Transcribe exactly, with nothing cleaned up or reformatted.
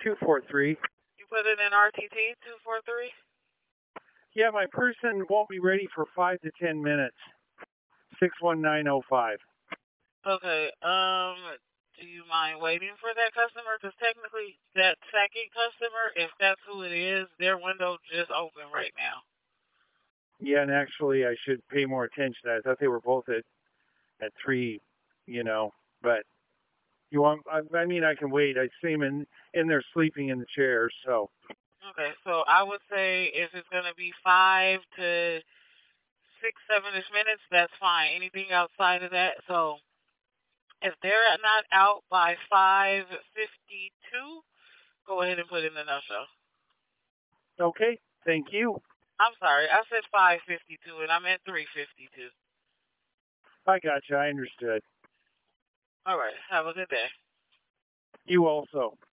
two four three. You put it in R T T two four three? Yeah, my person won't be ready for five to ten minutes. six one nine oh five. Okay, um, do you mind waiting for that customer? Because technically, that second customer, if that's who it is, their window just opened right now. Yeah, and actually, I should pay more attention. I thought they were both at at three, you know. But you want? I, I mean, I can wait. I see them in in there sleeping in the chairs. So. Okay, so I would say if it's gonna be five to six, seven-ish minutes, that's fine. Anything outside of that, so if they're not out by five fifty-two, go ahead and put in the no-show. Okay, thank you. I'm sorry, I said five fifty-two, and I meant three fifty-two. I gotcha. I understood. All right, have a good day. You also.